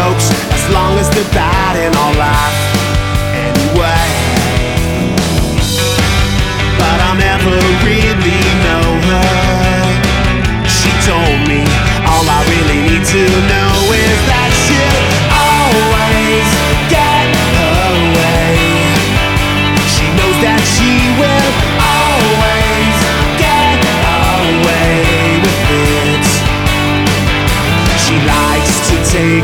jokes, as long as they're bad, and I'll laugh anyway. But I'll never realize